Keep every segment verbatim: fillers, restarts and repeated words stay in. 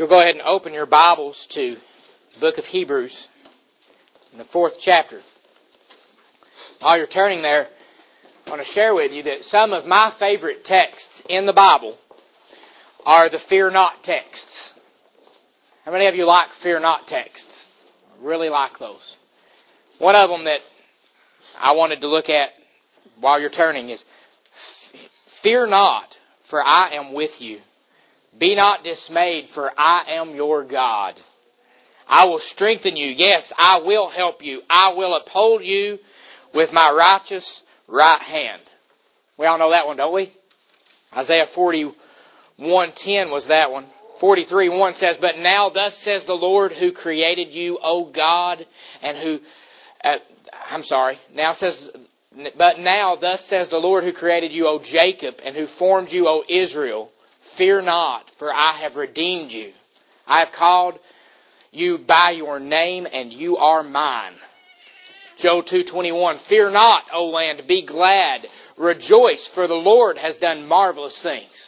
You'll go ahead and open your Bibles to the book of Hebrews, in the fourth chapter. While you're turning there, I want to share with you that some of my favorite texts in the Bible are the fear not texts. How many of you like fear not texts? I really like those. One of them that I wanted to look at while you're turning is, "Fear not, for I am with you. Be not dismayed, for I am your God. I will strengthen you. Yes, I will help you. I will uphold you with my righteous right hand." We all know that one, don't we? Isaiah forty-one ten was that one. forty-three one says, "But now thus says the Lord who created you, O God, and who..." Uh, I'm sorry. Now says... But now thus says the Lord who created you, O Jacob, and who formed you, O Israel. Fear not, for I have redeemed you. I have called you by your name, and you are mine. Job two twenty-one, "Fear not, O land, be glad. Rejoice, for the Lord has done marvelous things."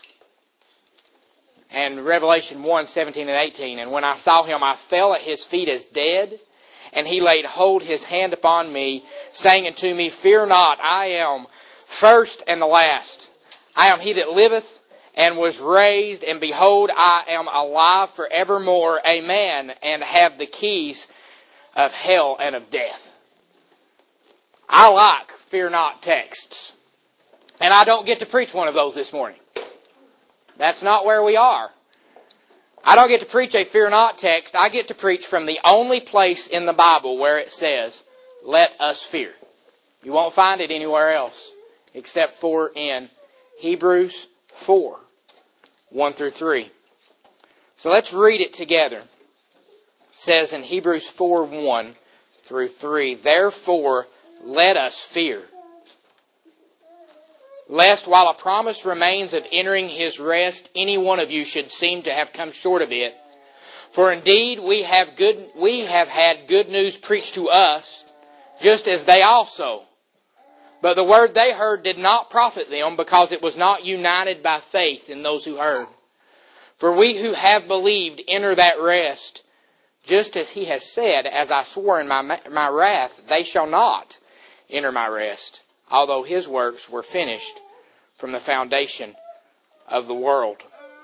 And Revelation one seventeen and eighteen, "And when I saw him, I fell at his feet as dead. And he laid hold his hand upon me, saying unto me, Fear not, I am first and the last. I am he that liveth and was raised, and behold, I am alive forevermore, amen, and have the keys of hell and of death." I like fear not texts. And I don't get to preach one of those this morning. That's not where we are. I don't get to preach a fear not text. I get to preach from the only place in the Bible where it says, "Let us fear." You won't find it anywhere else except for in Hebrews four, one through three. So let's read it together. It says in Hebrews four, one through three, "Therefore let us fear, lest while a promise remains of entering his rest, any one of you should seem to have come short of it. For indeed we have good we have had good news preached to us, just as they also. But the word they heard did not profit them, because it was not united by faith in those who heard. For we who have believed enter that rest, just as he has said, As I swore in my my wrath, they shall not enter my rest, although his works were finished from the foundation of the world."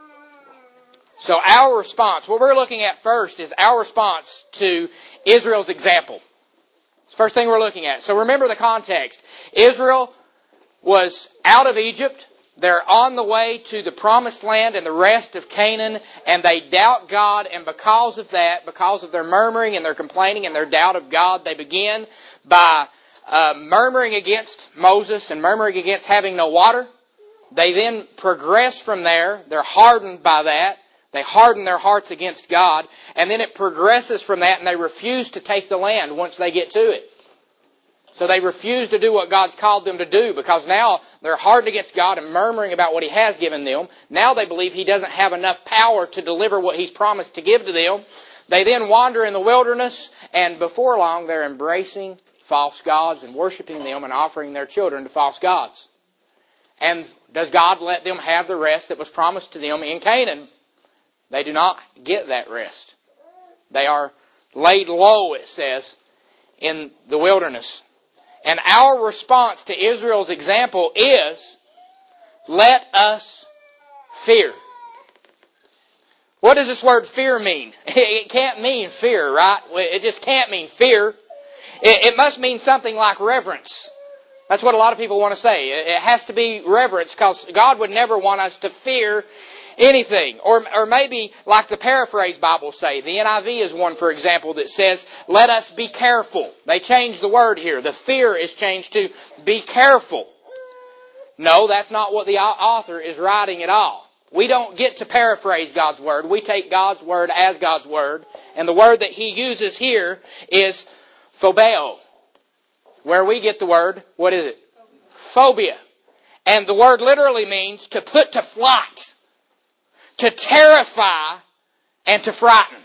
So our response, what we're looking at first, is our response to Israel's example. It's the first thing we're looking at. So remember the context. Israel was out of Egypt. They're on the way to the promised land and the rest of Canaan, and they doubt God, and because of that, because of their murmuring and their complaining and their doubt of God, they begin by Uh, murmuring against Moses and murmuring against having no water. They then progress from there. They're hardened by that. They harden their hearts against God. And then it progresses from that, and they refuse to take the land once they get to it. So they refuse to do what God's called them to do, because now they're hardened against God and murmuring about what He has given them. Now they believe He doesn't have enough power to deliver what He's promised to give to them. They then wander in the wilderness, and before long they're embracing false gods and worshiping them and offering their children to false gods. And does God let them have the rest that was promised to them in Canaan? They do not get that rest. They are laid low, it says, in the wilderness. And our response to Israel's example is, let us fear. What does this word fear mean? It can't mean fear, right? It just can't mean fear. It must mean something like reverence. That's what a lot of people want to say. It has to be reverence, because God would never want us to fear anything. Or, or maybe like the Paraphrase Bible say. The N I V is one, for example, that says, let us be careful. They changed the word here. The fear is changed to be careful. No, that's not what the author is writing at all. We don't get to paraphrase God's word. We take God's word as God's word. And the word that He uses here is phobeo, where we get the word, what is it? Phobia. And the word literally means to put to flight, to terrify, and to frighten.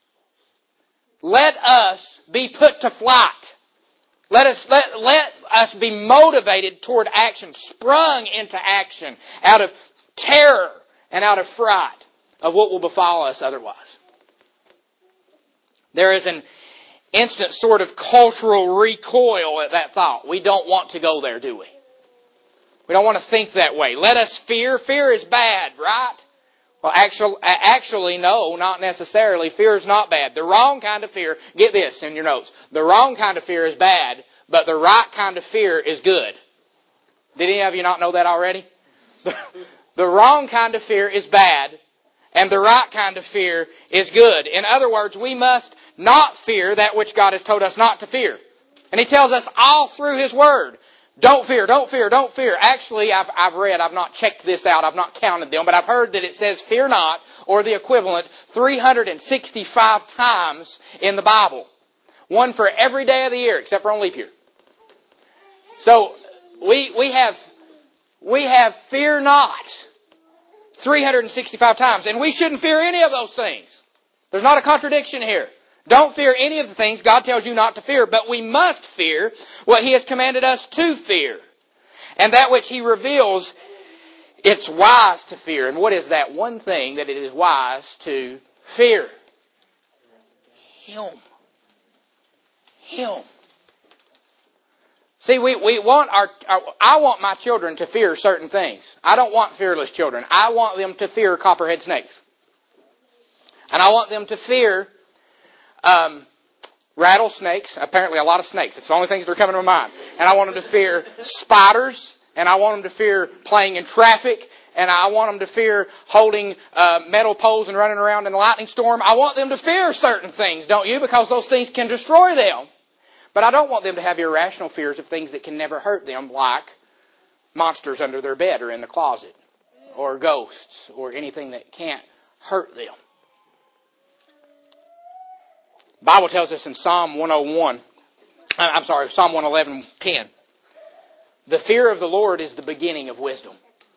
Let us be put to flight. Let us, let, let us be motivated toward action, sprung into action out of terror and out of fright. of what will befall us otherwise. There is an instant sort of cultural recoil at that thought. We don't want to go there, do we? We don't want to think that way. Let us fear. Fear is bad, right? Well, actually, actually, no, not necessarily. Fear is not bad. The wrong kind of fear, get this in your notes. The wrong kind of fear is bad, but the right kind of fear is good. Did any of you not know that already? The, the wrong kind of fear is bad, and the right kind of fear is good. In other words, we must not fear that which God has told us not to fear. And He tells us all through His Word, don't fear, don't fear, don't fear. Actually, I've, I've read, I've not checked this out, I've not counted them, but I've heard that it says fear not, or the equivalent, three hundred sixty-five times in the Bible. One for every day of the year, except for on leap year. So, we, we have, we have fear not three hundred sixty-five times, and we shouldn't fear any of those things. There's not a contradiction here. Don't fear any of the things God tells you not to fear, but we must fear what He has commanded us to fear. And that which He reveals, it's wise to fear. And what is that one thing that it is wise to fear? Him. Him. See, we, we want our, our, I want my children to fear certain things. I don't want fearless children. I want them to fear copperhead snakes. And I want them to fear Um, rattlesnakes, apparently a lot of snakes. It's the only things that are coming to my mind. And I want them to fear spiders, and I want them to fear playing in traffic, and I want them to fear holding uh, metal poles and running around in a lightning storm. I want them to fear certain things, don't you? Because those things can destroy them. But I don't want them to have irrational fears of things that can never hurt them, like monsters under their bed or in the closet, or ghosts, or anything that can't hurt them. The Bible tells us in Psalm one oh one, I'm sorry, Psalm one eleven, ten, the fear of the Lord is the beginning of wisdom.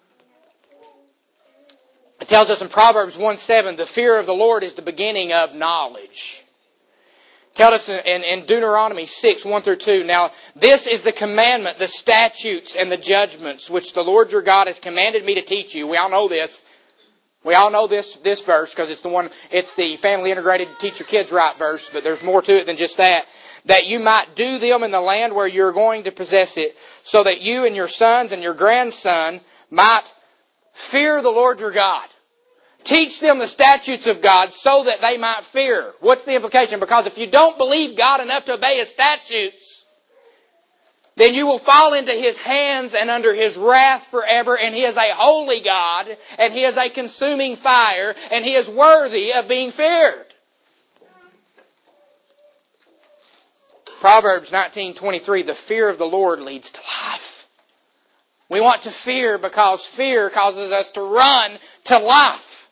It tells us in Proverbs one seven, the fear of the Lord is the beginning of knowledge. It tells us in, in, in Deuteronomy six, one through two, now this is the commandment, the statutes, and the judgments which the Lord your God has commanded me to teach you. We all know this. We all know this this verse because it's the one, it's the family integrated teach your kids right verse, but there's more to it than just that. That you might do them in the land where you're going to possess it, so that you and your sons and your grandson might fear the Lord your God. Teach them the statutes of God so that they might fear. What's the implication? Because if you don't believe God enough to obey His statutes, then you will fall into His hands and under His wrath forever, and He is a holy God, and He is a consuming fire, and He is worthy of being feared. Proverbs nineteen twenty-three, the fear of the Lord leads to life. We want to fear because fear causes us to run to life,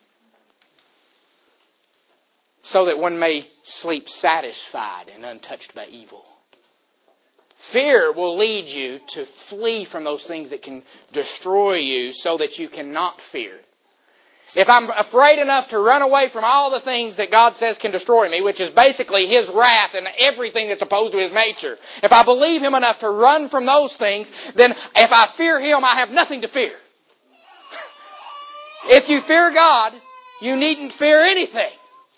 so that one may sleep satisfied and untouched by evil. Fear will lead you to flee from those things that can destroy you so that you cannot fear. If I'm afraid enough to run away from all the things that God says can destroy me, which is basically His wrath and everything that's opposed to His nature, if I believe Him enough to run from those things, then if I fear Him, I have nothing to fear. If you fear God, you needn't fear anything.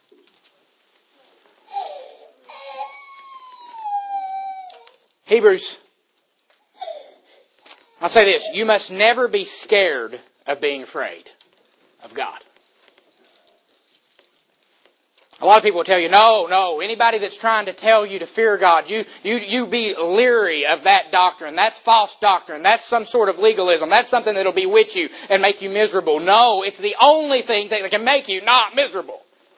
Hebrews, I'll say this, you must never be scared of being afraid of God. A lot of people will tell you, no, no, anybody that's trying to tell you to fear God, you, you, you be leery of that doctrine. That's false doctrine. That's some sort of legalism. That's something that'll bewitch you and make you miserable. No, it's the only thing that can make you not miserable.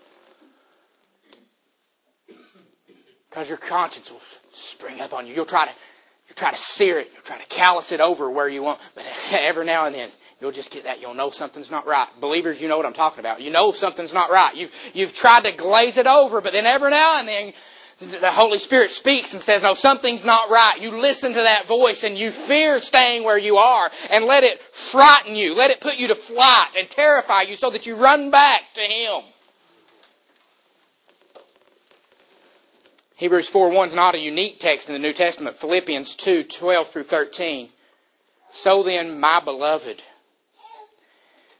Because your conscience will spring up on you. You'll try to, you'll try to sear it. You'll try to callous it over where you want. But every now and then, you'll just get that. You'll know something's not right. Believers, you know what I'm talking about. You know something's not right. You've, you've tried to glaze it over, but then every now and then, the Holy Spirit speaks and says, no, something's not right. You listen to that voice and you fear staying where you are, and let it frighten you. Let it put you to flight and terrify you so that you run back to Him. Hebrews four one is not a unique text in the New Testament. Philippians two twelve through thirteen. So then, my beloved,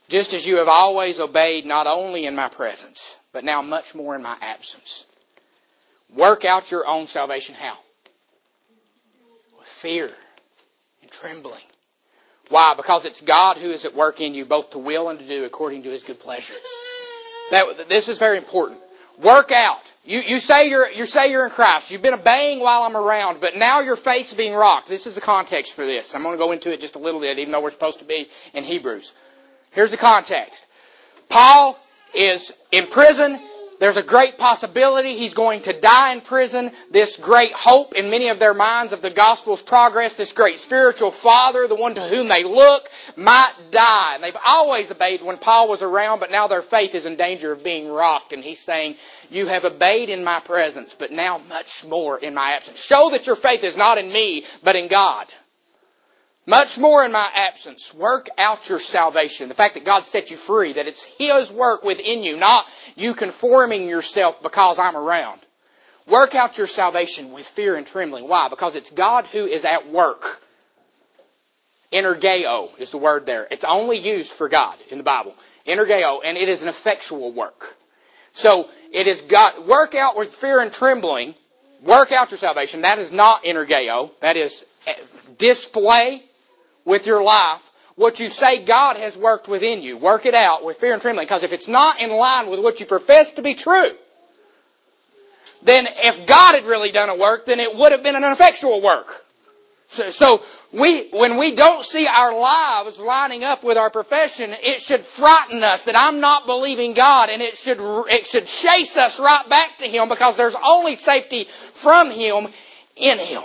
just as you have always obeyed not only in my presence, but now much more in my absence. Work out your own salvation how? With fear and trembling. Why? Because it's God who is at work in you, both to will and to do according to His good pleasure. That, this is very important. Work out. You, you say you're, you say you're in Christ. You've been obeying while I'm around, but now your faith's being rocked. This is the context for this. I'm going to go into it just a little bit, even though we're supposed to be in Hebrews. Here's the context. Paul is in prison. There's a great possibility he's going to die in prison. This great hope in many of their minds of the gospel's progress, this great spiritual father, the one to whom they look, might die. And they've always obeyed when Paul was around, but now their faith is in danger of being rocked. And he's saying, you have obeyed in my presence, but now much more in my absence. Show that your faith is not in me, but in God. Much more in my absence. Work out your salvation. The fact that God set you free, that it's His work within you, not you conforming yourself because I'm around. Work out your salvation with fear and trembling. Why? Because it's God who is at work. Energeo is the word there. It's only used for God in the Bible. Energeo, and it is an effectual work. So, it is God. Work out with fear and trembling. Work out your salvation. That is not energeo. That is display with your life what you say God has worked within you. Work it out with fear and trembling. Because if it's not in line with what you profess to be true, then if God had really done a work, then it would have been an effectual work. So, so we, when we don't see our lives lining up with our profession, it should frighten us that I'm not believing God, and it should, it should chase us right back to Him, because there's only safety from Him in Him.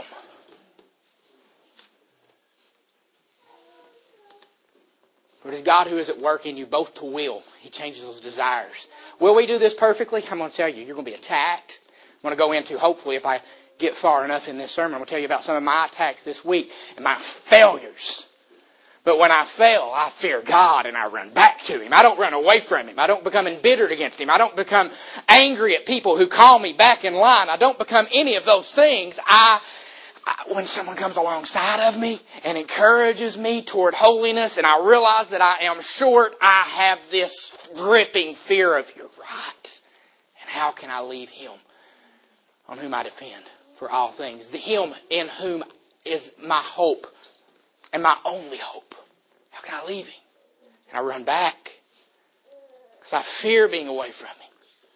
For it is God who is at work in you, both to will. He changes those desires. Will we do this perfectly? I'm going to tell you, you're going to be attacked. I'm going to go into, hopefully, if I get far enough in this sermon, I'm going to tell you about some of my attacks this week and my failures. But when I fail, I fear God and I run back to Him. I don't run away from Him. I don't become embittered against Him. I don't become angry at people who call me back in line. I don't become any of those things. I When someone comes alongside of me and encourages me toward holiness, and I realize that I am short, I have this gripping fear of, you're right. And how can I leave Him on whom I depend for all things? The Him in whom is my hope and my only hope. How can I leave Him? And I run back because I fear being away from Him.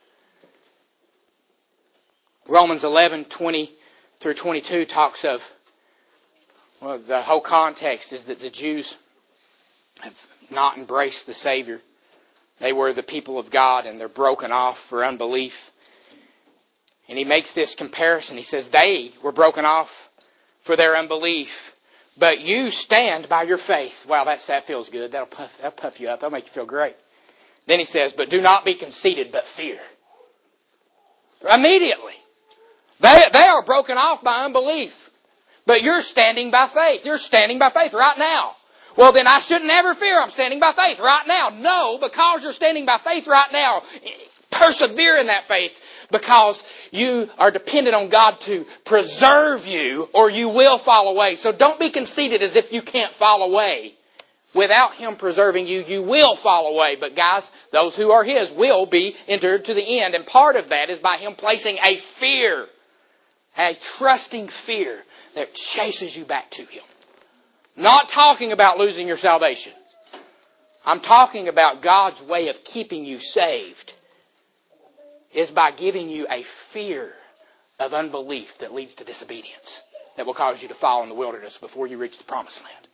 Romans eleven, twenty through twenty-two talks of, well, the whole context is that the Jews have not embraced the Savior. They were the people of God, and they're broken off for unbelief. And he makes this comparison. He says, they were broken off for their unbelief, but you stand by your faith. Wow, that's, that feels good. That'll puff, that'll puff you up. That'll make you feel great. Then he says, but do not be conceited, but fear. Immediately. They, they are broken off by unbelief. But you're standing by faith. You're standing by faith right now. Well, then I shouldn't ever fear. I'm standing by faith right now. No, because you're standing by faith right now, persevere in that faith, because you are dependent on God to preserve you, or you will fall away. So don't be conceited as if you can't fall away. Without Him preserving you, you will fall away. But guys, those who are His will be entered to the end. And part of that is by Him placing a fear, a trusting fear that chases you back to Him. Not talking about losing your salvation. I'm talking about God's way of keeping you saved is by giving you a fear of unbelief that leads to disobedience, that will cause you to fall in the wilderness before you reach the promised land.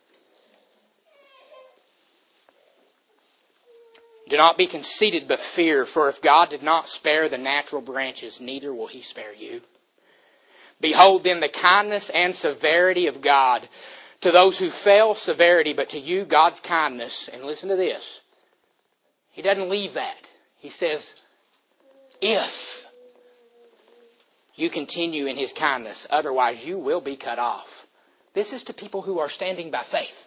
Do not be conceited, but fear, for if God did not spare the natural branches, neither will He spare you. Behold then the kindness and severity of God. To those who fail, severity, but to you, God's kindness. And listen to this. He doesn't leave that. He says, if you continue in His kindness, otherwise you will be cut off. This is to people who are standing by faith.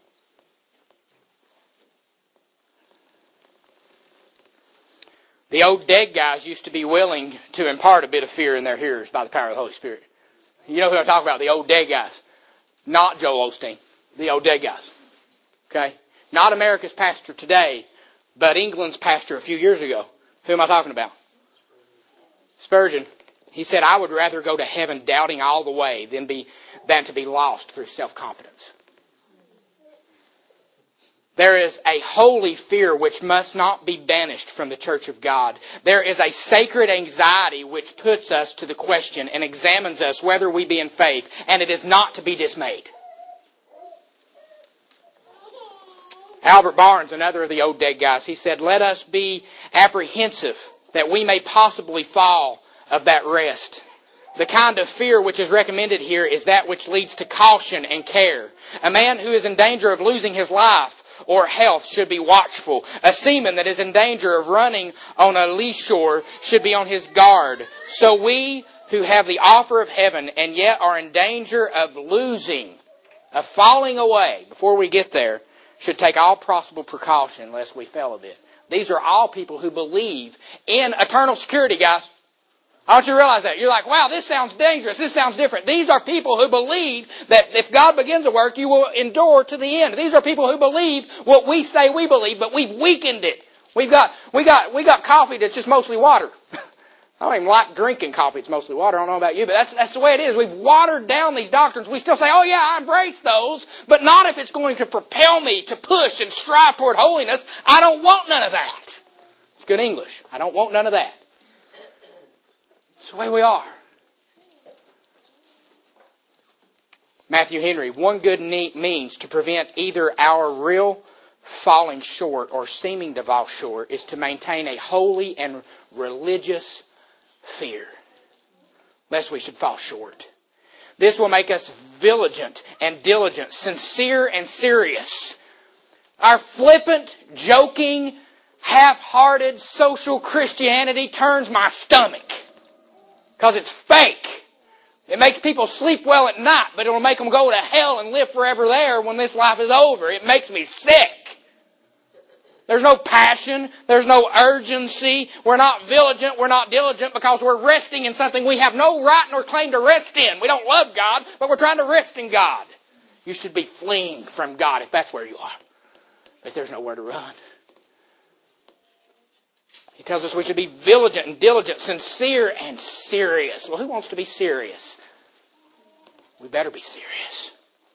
The old dead guys used to be willing to impart a bit of fear in their hearers by the power of the Holy Spirit. You know who I'm talking about, the old dead guys. Not Joel Osteen, the old dead guys. Okay? Not America's pastor today, but England's pastor a few years ago. Who am I talking about? Spurgeon. He said, I would rather go to heaven doubting all the way than be than to be lost through self-confidence. There is a holy fear which must not be banished from the church of God. There is a sacred anxiety which puts us to the question and examines us whether we be in faith, and it is not to be dismayed. Albert Barnes, another of the old dead guys, he said, let us be apprehensive that we may possibly fall of that rest. The kind of fear which is recommended here is that which leads to caution and care. A man who is in danger of losing his life or health should be watchful. A seaman that is in danger of running on a lee shore should be on his guard. So we who have the offer of heaven and yet are in danger of losing, of falling away before we get there, should take all possible precaution lest we fail of it. These are all people who believe in eternal security, guys. I want you to realize that. You're like, wow, this sounds dangerous. This sounds different. These are people who believe that if God begins a work, you will endure to the end. These are people who believe what we say we believe, but we've weakened it. We've got, we got, we got coffee that's just mostly water. I don't even like drinking coffee. It's mostly water. I don't know about you, but that's, that's the way it is. We've watered down these doctrines. We still say, oh yeah, I embrace those, but not if it's going to propel me to push and strive toward holiness. I don't want none of that. It's good English. I don't want none of that. It's the way we are. Matthew Henry, one good means to prevent either our real falling short or seeming to fall short is to maintain a holy and religious fear, lest we should fall short. This will make us vigilant and diligent, sincere and serious. Our flippant, joking, half-hearted social Christianity turns my stomach. Because it's fake. It makes people sleep well at night, but it'll make them go to hell and live forever there when this life is over. It makes me sick. There's no passion. There's no urgency. We're not vigilant. We're not diligent because we're resting in something we have no right nor claim to rest in. We don't love God, but we're trying to rest in God. You should be fleeing from God if that's where you are. But there's nowhere to run. He tells us we should be vigilant and diligent, sincere and serious. Well, who wants to be serious? We better be serious.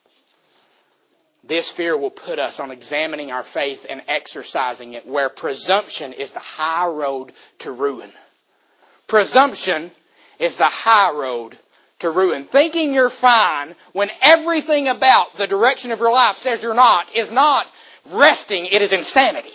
This fear will put us on examining our faith and exercising it, where presumption is the high road to ruin. Presumption is the high road to ruin. Thinking you're fine when everything about the direction of your life says you're not is not resting, it is insanity.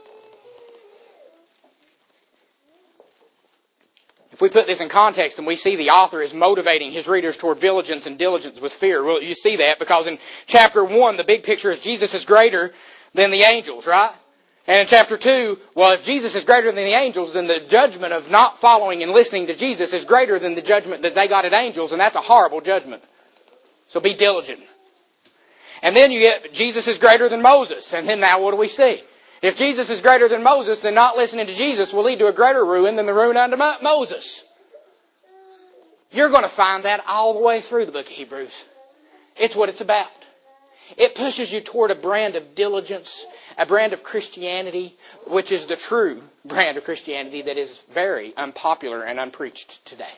If we put this in context and we see the author is motivating his readers toward vigilance and diligence with fear, well, you see that because in chapter one, the big picture is Jesus is greater than the angels, right? And in chapter two, well, if Jesus is greater than the angels, then the judgment of not following and listening to Jesus is greater than the judgment that they got at angels, and that's a horrible judgment. So be diligent. And then you get Jesus is greater than Moses, and then now what do we see? If Jesus is greater than Moses, then not listening to Jesus will lead to a greater ruin than the ruin under Moses. You're going to find that all the way through the book of Hebrews. It's what it's about. It pushes you toward a brand of diligence, a brand of Christianity, which is the true brand of Christianity that is very unpopular and unpreached today.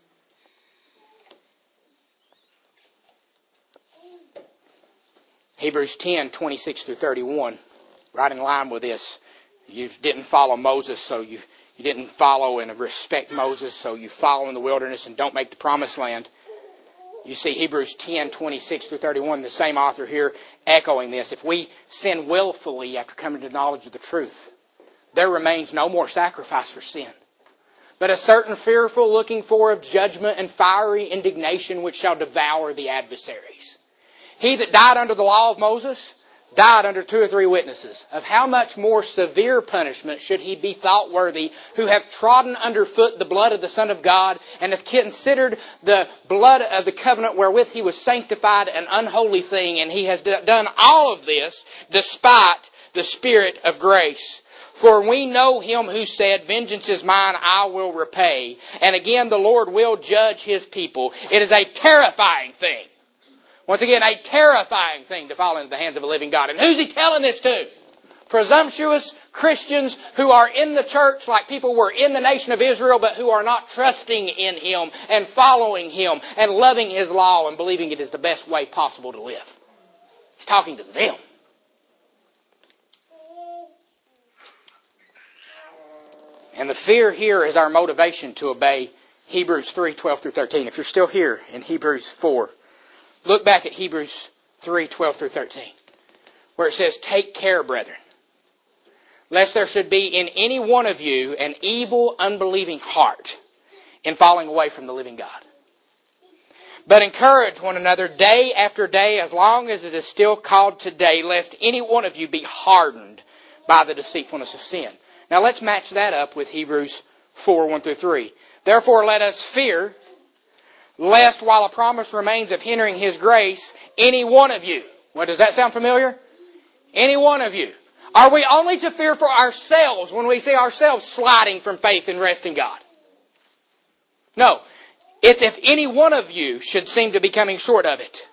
Hebrews ten, twenty-six through thirty-one. Right in line with this. You didn't follow Moses, so you, you didn't follow and respect Moses, so you follow in the wilderness and don't make the promised land. You see Hebrews ten, twenty-six through thirty-one, the same author here echoing this. If we sin willfully after coming to knowledge of the truth, there remains no more sacrifice for sin, but a certain fearful looking for of judgment and fiery indignation which shall devour the adversaries. He that died under the law of Moses died under two or three witnesses. Of how much more severe punishment should he be thought worthy who have trodden underfoot the blood of the Son of God and have considered the blood of the covenant wherewith he was sanctified an unholy thing, and he has done all of this despite the Spirit of grace. For we know him who said, vengeance is mine, I will repay. And again, the Lord will judge his people. It is a terrifying thing. Once again, a terrifying thing to fall into the hands of a living God. And who's he telling this to? Presumptuous Christians who are in the church like people were in the nation of Israel, but who are not trusting in Him and following Him and loving His law and believing it is the best way possible to live. He's talking to them. And the fear here is our motivation to obey Hebrews three, twelve through thirteen. If you're still here in Hebrews four, look back at Hebrews three, twelve through thirteen, where it says, "Take care, brethren, lest there should be in any one of you an evil, unbelieving heart in falling away from the living God. But encourage one another day after day, as long as it is still called today, lest any one of you be hardened by the deceitfulness of sin." Now let's match that up with Hebrews four, one through three. "Therefore let us fear, lest while a promise remains of entering His grace, any one of you..." What, does that sound familiar? Any one of you. Are we only to fear for ourselves when we see ourselves sliding from faith and rest in God? No. It's if any one of you should seem to be coming short of it.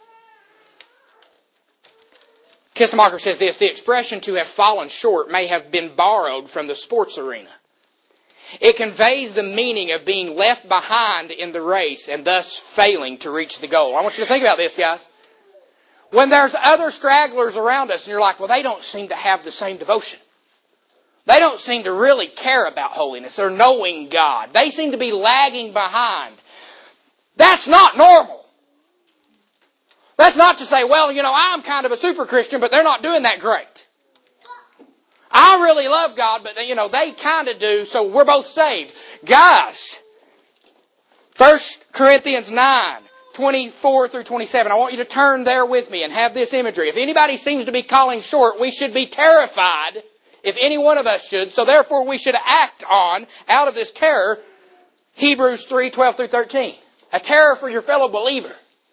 Kistemacher says this, "The expression 'to have fallen short' may have been borrowed from the sports arena. It conveys the meaning of being left behind in the race and thus failing to reach the goal." I want you to think about this, guys. When there's other stragglers around us and you're like, well, they don't seem to have the same devotion. They don't seem to really care about holiness or knowing God. They seem to be lagging behind. That's not normal. That's not to say, well, you know, I'm kind of a super Christian, but they're not doing that great. I really love God, but, you know, they kind of do, so we're both saved. Guys, First Corinthians nine, twenty-four through twenty-seven. I want you to turn there with me and have this imagery. If anybody seems to be falling short, we should be terrified, if any one of us should, so therefore we should act on, out of this terror, Hebrews three, twelve through thirteen. A terror for your fellow believer.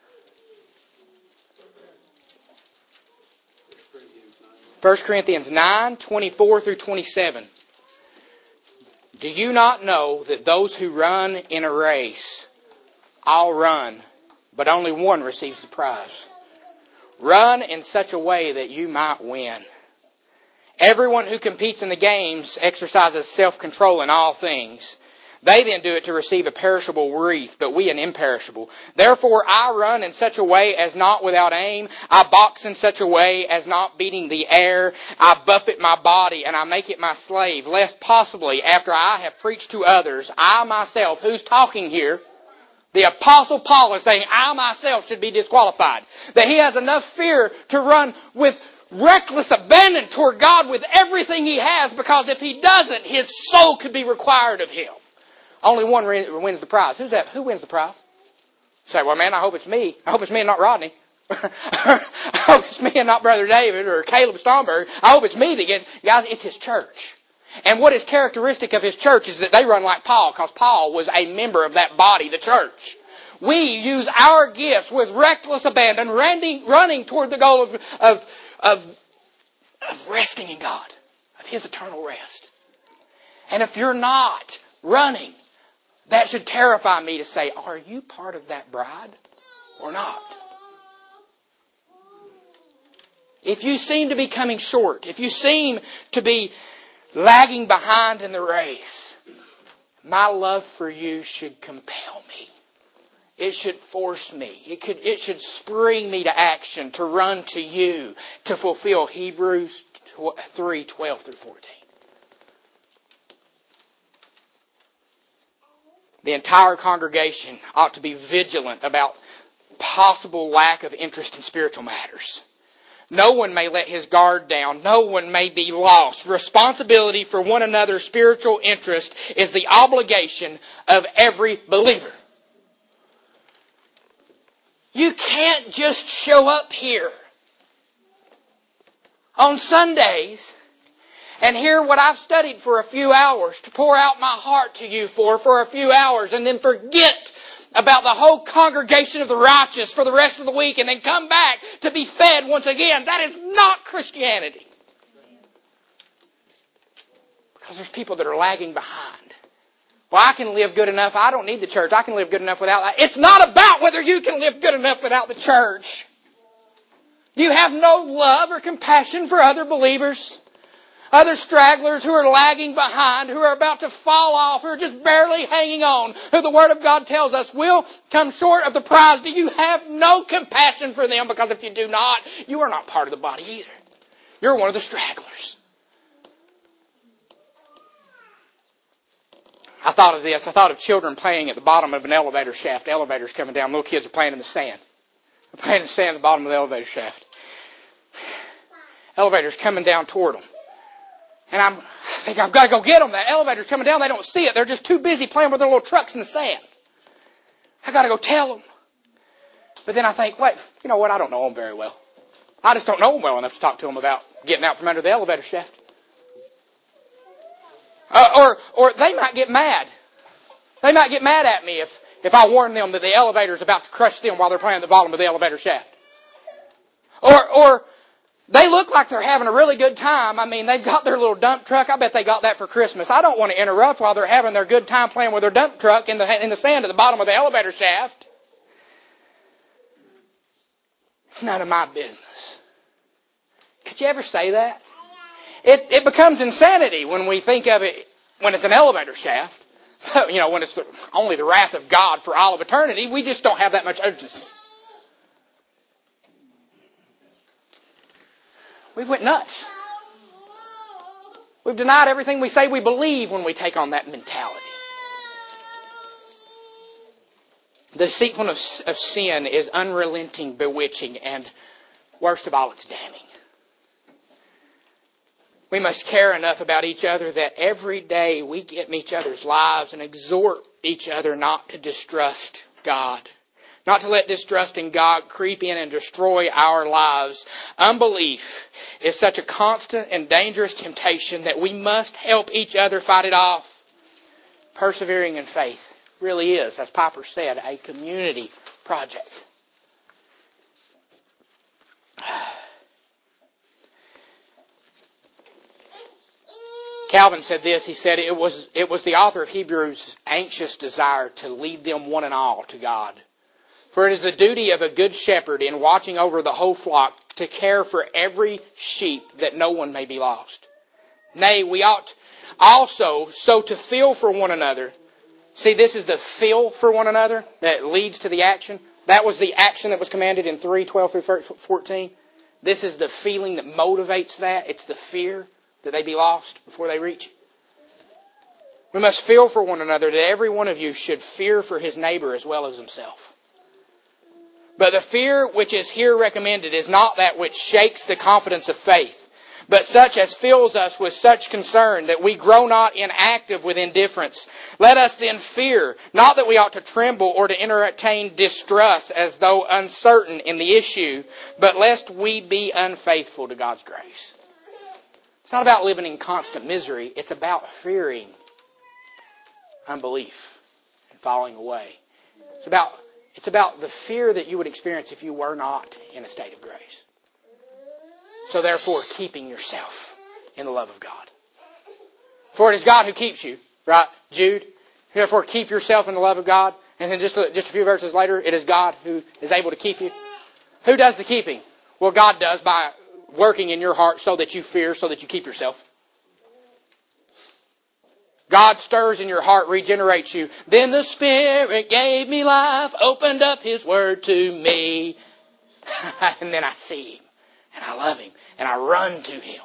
First Corinthians nine, twenty-four through twenty-seven. "Do you not know that those who run in a race all run, but only one receives the prize? Run in such a way that you might win. Everyone who competes in the games exercises self-control in all things. They then do it to receive a perishable wreath, but we an imperishable. Therefore I run in such a way as not without aim. I box in such a way as not beating the air. I buffet my body and I make it my slave, lest possibly after I have preached to others, I myself," who's talking here? The Apostle Paul is saying, I myself should be disqualified. That he has enough fear to run with reckless abandon toward God with everything he has, because if he doesn't, his soul could be required of him. Only one wins the prize. Who's that? Who wins the prize? You say, well, man, I hope it's me. I hope it's me and not Rodney. I hope it's me and not Brother David or Caleb Stromberg. I hope it's me that gets... Guys, it's his church. And what is characteristic of his church is that they run like Paul, because Paul was a member of that body, the church. We use our gifts with reckless abandon, running, running toward the goal of, of, of, of resting in God, of His eternal rest. And if you're not running, that should terrify me to say, are you part of that bride or not? If you seem to be coming short, if you seem to be lagging behind in the race, my love for you should compel me. It should force me. It could, it should spring me to action, to run to you, to fulfill Hebrews three, twelve through fourteen. The entire congregation ought to be vigilant about possible lack of interest in spiritual matters. No one may let his guard down. No one may be lost. Responsibility for one another's spiritual interest is the obligation of every believer. You can't just show up here on Sundays and hear what I've studied for a few hours, to pour out my heart to you for, for a few hours, and then forget about the whole congregation of the righteous for the rest of the week, and then come back to be fed once again. That is not Christianity. Because there's people that are lagging behind. Well, I can live good enough. I don't need the church. I can live good enough without that. It's not about whether you can live good enough without the church. You have no love or compassion for other believers. Other stragglers who are lagging behind, who are about to fall off, who are just barely hanging on, who the Word of God tells us will come short of the prize. Do you have no compassion for them? Because if you do not, you are not part of the body either. You're one of the stragglers. I thought of this. I thought of children playing at the bottom of an elevator shaft. Elevators coming down. Little kids are playing in the sand. They're playing in the sand at the bottom of the elevator shaft. Elevator's coming down toward them. And I'm, I think I've got to go get them. That elevator's coming down. They don't see it. They're just too busy playing with their little trucks in the sand. I got to go tell them. But then I think, wait, you know what? I don't know them very well. I just don't know them well enough to talk to them about getting out from under the elevator shaft. Uh, or, or they might get mad. They might get mad at me if, if I warn them that the elevator's about to crush them while they're playing at the bottom of the elevator shaft. Or, or, they look like they're having a really good time. I mean, they've got their little dump truck. I bet they got that for Christmas. I don't want to interrupt while they're having their good time playing with their dump truck in the, in the sand at the bottom of the elevator shaft. It's none of my business. Could you ever say that? It, it becomes insanity when we think of it when it's an elevator shaft. You know, when it's the, only the wrath of God for all of eternity. We just don't have that much urgency. We've went nuts. We've denied everything we say we believe when we take on that mentality. The deceitfulness of sin is unrelenting, bewitching, and worst of all, it's damning. We must care enough about each other that every day we get in each other's lives and exhort each other not to distrust God. Not to let distrust in God creep in and destroy our lives. Unbelief is such a constant and dangerous temptation that we must help each other fight it off. Persevering in faith really is, as Piper said, a community project. Calvin said this. He said it was, it was the author of Hebrews' anxious desire to lead them one and all to God. For it is the duty of a good shepherd in watching over the whole flock to care for every sheep that no one may be lost. Nay, we ought also so to feel for one another. See, this is the feel for one another that leads to the action. That was the action that was commanded in three, twelve through fourteen. This is the feeling that motivates that. It's the fear that they be lost before they reach. We must feel for one another that every one of you should fear for his neighbor as well as himself. But the fear which is here recommended is not that which shakes the confidence of faith, but such as fills us with such concern that we grow not inactive with indifference. Let us then fear, not that we ought to tremble or to entertain distrust as though uncertain in the issue, but lest we be unfaithful to God's grace. It's not about living in constant misery. It's about fearing unbelief and falling away. It's about It's about the fear that you would experience if you were not in a state of grace. So therefore, keeping yourself in the love of God. For it is God who keeps you, right, Jude? Therefore, keep yourself in the love of God. And then just, just a few verses later, it is God who is able to keep you. Who does the keeping? Well, God does by working in your heart so that you fear, so that you keep yourself. God stirs in your heart, regenerates you. Then the Spirit gave me life, opened up His Word to me. And then I see Him, and I love Him, and I run to Him.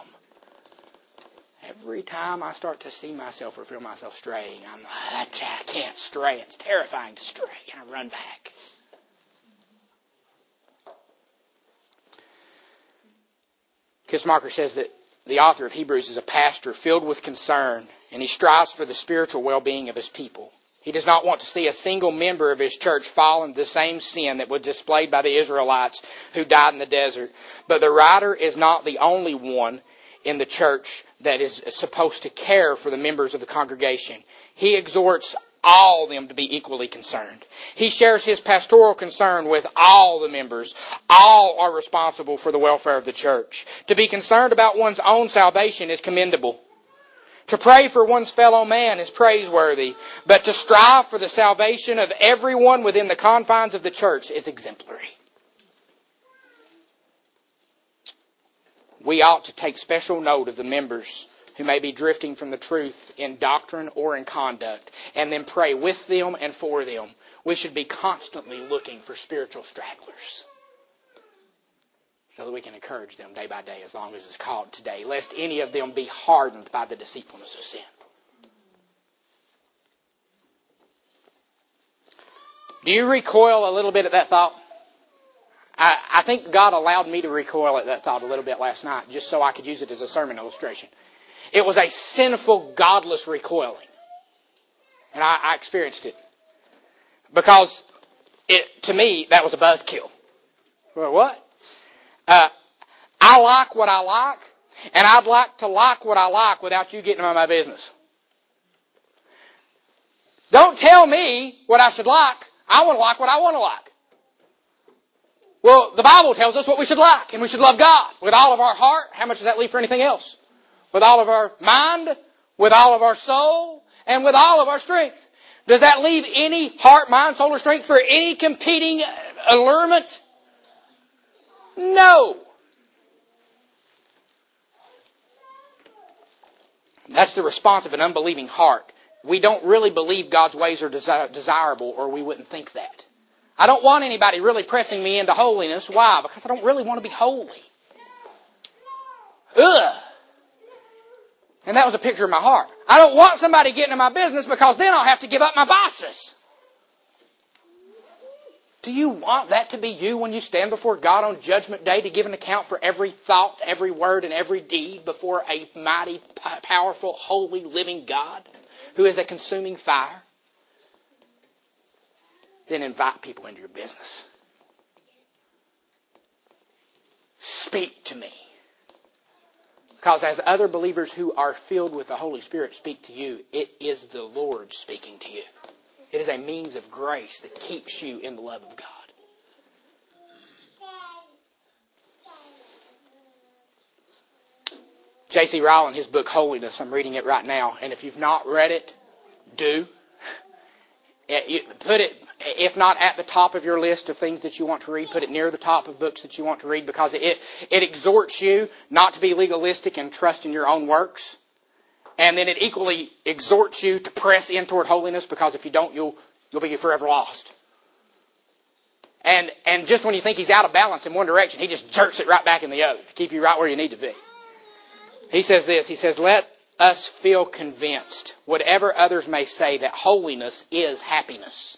Every time I start to see myself or feel myself straying, I'm like, I can't stray. It's terrifying to stray, and I run back. Kissmarker says that the author of Hebrews is a pastor filled with concern, and he strives for the spiritual well-being of his people. He does not want to see a single member of his church fall into the same sin that was displayed by the Israelites who died in the desert. But the writer is not the only one in the church that is supposed to care for the members of the congregation. He exhorts all of them to be equally concerned. He shares his pastoral concern with all the members. All are responsible for the welfare of the church. To be concerned about one's own salvation is commendable. To pray for one's fellow man is praiseworthy, but to strive for the salvation of everyone within the confines of the church is exemplary. We ought to take special note of the members who may be drifting from the truth in doctrine or in conduct, and then pray with them and for them. We should be constantly looking for spiritual stragglers so that we can encourage them day by day as long as it's called today, lest any of them be hardened by the deceitfulness of sin. Do you recoil a little bit at that thought? I, I think God allowed me to recoil at that thought a little bit last night just so I could use it as a sermon illustration. It was a sinful, godless recoiling. And I, I experienced it. Because it, to me, that was a buzzkill. Well, what? Uh, I like what I like, and I'd like to like what I like without you getting on my business. Don't tell me what I should like. I want to like what I want to like. Well, the Bible tells us what we should like, and we should love God with all of our heart. How much does that leave for anything else? With all of our mind, with all of our soul, and with all of our strength. Does that leave any heart, mind, soul, or strength for any competing allurement? No. That's the response of an unbelieving heart. We don't really believe God's ways are desi- desirable, or we wouldn't think that. I don't want anybody really pressing me into holiness. Why? Because I don't really want to be holy. Ugh. And that was a picture of my heart. I don't want somebody getting in my business because then I'll have to give up my vices. Do you want that to be you when you stand before God on Judgment Day to give an account for every thought, every word, and every deed before a mighty, powerful, holy, living God who is a consuming fire? Then invite people into your business. Speak to me. Because as other believers who are filled with the Holy Spirit speak to you, it is the Lord speaking to you. It is a means of grace that keeps you in the love of God. J C Ryle in his book Holiness, I'm reading it right now, and if you've not read it, do. Put it, if not at the top of your list of things that you want to read, put it near the top of books that you want to read, because it, it exhorts you not to be legalistic and trust in your own works. And then it equally exhorts you to press in toward holiness, because if you don't, you'll you'll be forever lost. And and just when you think he's out of balance in one direction, he just jerks it right back in the other to keep you right where you need to be. He says this, he says, let us feel convinced, whatever others may say, that holiness is happiness.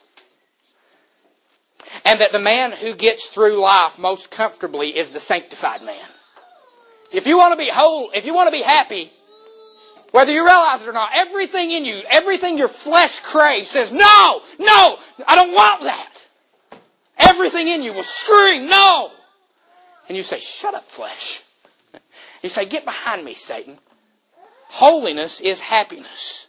And that the man who gets through life most comfortably is the sanctified man. If you want to be whole, if you want to be happy, whether you realize it or not, everything in you, everything your flesh craves says, no, no, I don't want that. Everything in you will scream, no. And you say, shut up, flesh. You say, get behind me, Satan. Holiness is happiness.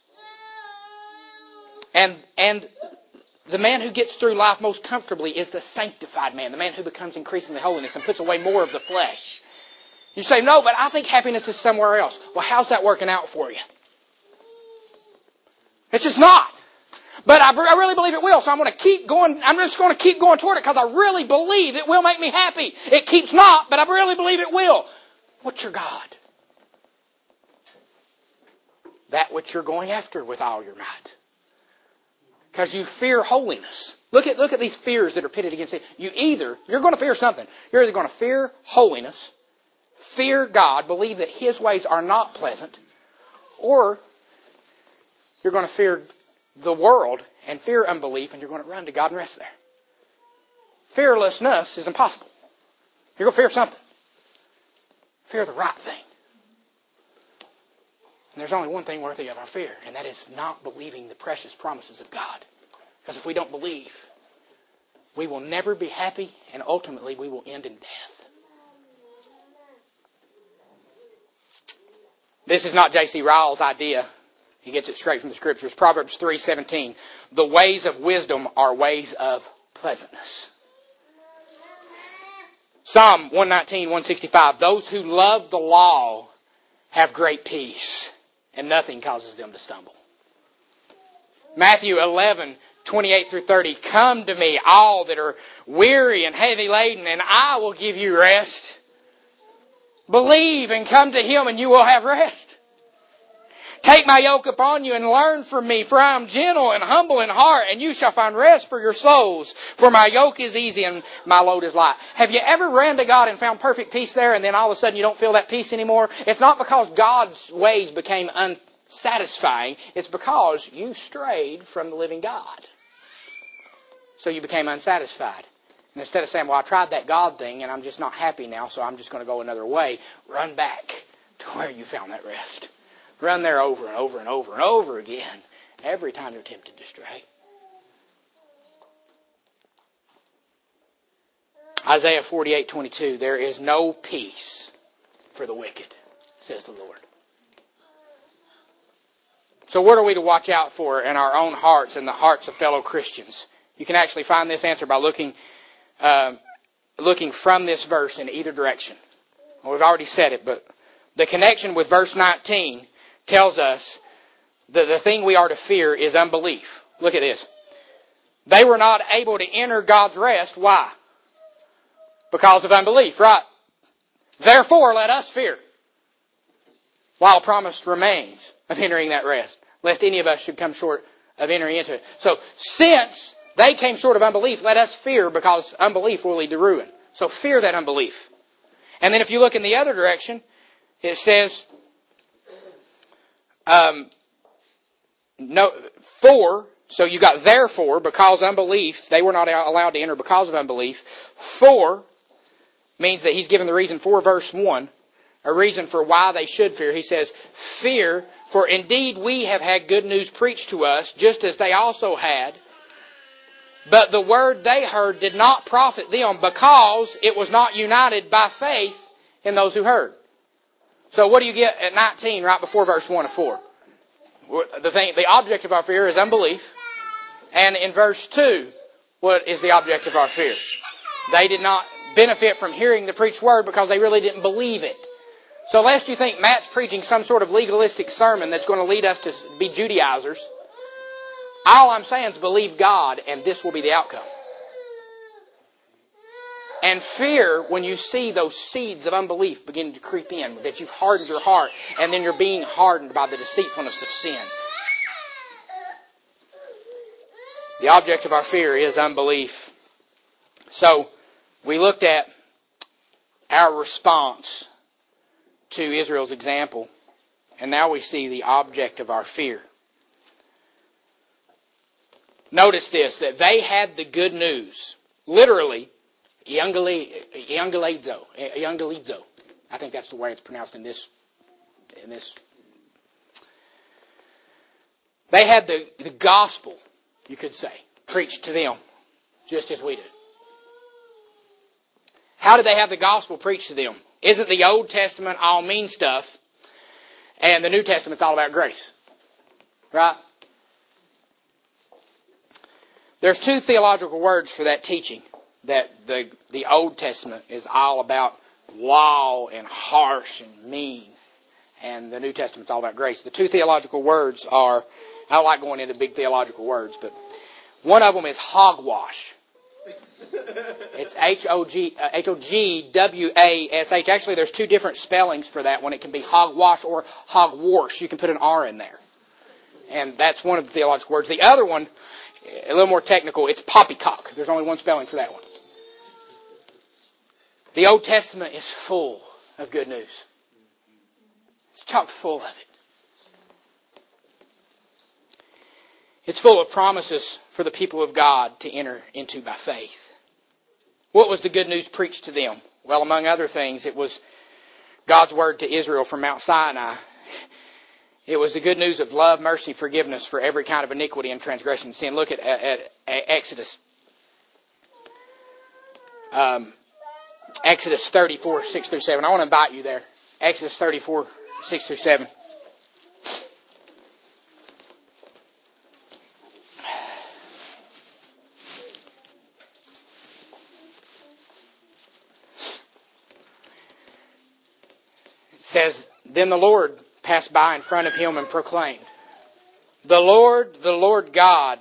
And, and the man who gets through life most comfortably is the sanctified man, the man who becomes increasingly holiness and puts away more of the flesh. You say, no, but I think happiness is somewhere else. Well, how's that working out for you? It's just not. But I, I really believe it will, so I'm going to keep going. I'm just going to keep going toward it because I really believe it will make me happy. It keeps not, but I really believe it will. What's your God? That which you're going after with all your might. Because you fear holiness. Look at, look at these fears that are pitted against it. You either, you're going to fear something. You're either going to fear holiness, fear God, believe that His ways are not pleasant, or you're going to fear the world and fear unbelief, and you're going to run to God and rest there. Fearlessness is impossible. You're going to fear something. Fear the right thing. And there's only one thing worthy of our fear, and that is not believing the precious promises of God. Because if we don't believe, we will never be happy, and ultimately we will end in death. This is not J C Ryle's idea. He gets it straight from the Scriptures. Proverbs three seventeen. The ways of wisdom are ways of pleasantness. Psalm one nineteen, one sixty-five. Those who love the law have great peace, and nothing causes them to stumble. Matthew eleven, twenty-eight through thirty. Come to me, all that are weary and heavy laden, and I will give you rest. Believe and come to Him, and you will have rest. Take my yoke upon you and learn from me, for I am gentle and humble in heart, and you shall find rest for your souls. For my yoke is easy and my load is light. Have you ever ran to God and found perfect peace there, and then all of a sudden you don't feel that peace anymore? It's not because God's ways became unsatisfying. It's because you strayed from the living God. So you became unsatisfied. And instead of saying, well, I tried that God thing and I'm just not happy now, so I'm just going to go another way, run back to where you found that rest. Run there over and over and over and over again every time you're tempted to stray. Isaiah forty-eight twenty-two, there is no peace for the wicked, says the Lord. So what are we to watch out for in our own hearts and the hearts of fellow Christians? You can actually find this answer by looking, uh, looking from this verse in either direction. Well, we've already said it, but the connection with verse nineteen tells us that the thing we are to fear is unbelief. Look at this. They were not able to enter God's rest. Why? Because of unbelief, right? Therefore, let us fear, while promise remains of entering that rest, lest any of us should come short of entering into it. So, since they came short of unbelief, let us fear, because unbelief will lead to ruin. So fear that unbelief. And then if you look in the other direction, it says, um, no, for, so you got therefore, because unbelief, they were not allowed to enter because of unbelief. For means that he's given the reason for verse one, a reason for why they should fear. He says, fear, for indeed we have had good news preached to us, just as they also had. But the word they heard did not profit them, because it was not united by faith in those who heard. So what do you get at nineteen, right before verse one of four? The thing, the object of our fear is unbelief. And in verse two, what is the object of our fear? They did not benefit from hearing the preached word because they really didn't believe it. So lest you think Matt's preaching some sort of legalistic sermon that's going to lead us to be Judaizers, all I'm saying is believe God, and this will be the outcome. And fear when you see those seeds of unbelief beginning to creep in, that you've hardened your heart, and then you're being hardened by the deceitfulness of sin. The object of our fear is unbelief. So, we looked at our response to Israel's example, and now we see the object of our fear. Notice this, that they had the good news. Literally, Evangelizo. Evangelizo. I think that's the way it's pronounced in this. In this. They had the, the gospel, you could say, preached to them, just as we do. How did they have the gospel preached to them? Isn't the Old Testament all mean stuff, and the New Testament's all about grace? Right? There's two theological words for that teaching, that the, the Old Testament is all about law and harsh and mean, and the New Testament's all about grace. The two theological words are, I don't like going into big theological words, but one of them is hogwash. It's H O G, uh, H O G W A S H. Actually, there's two different spellings for that one. It can be hogwash or hogwash. You can put an R in there. And that's one of the theological words. The other one, a little more technical, it's poppycock. There's only one spelling for that one. The Old Testament is full of good news. It's chock full of it. It's full of promises for the people of God to enter into by faith. What was the good news preached to them? Well, among other things, it was God's word to Israel from Mount Sinai. It was the good news of love, mercy, forgiveness for every kind of iniquity and transgression and sin. Look at, at, at Exodus. Um, Exodus thirty-four, six through seven. I want to invite you there. Exodus thirty-four, six through seven. Says, then the Lord passed by in front of him and proclaimed, the Lord, the Lord God,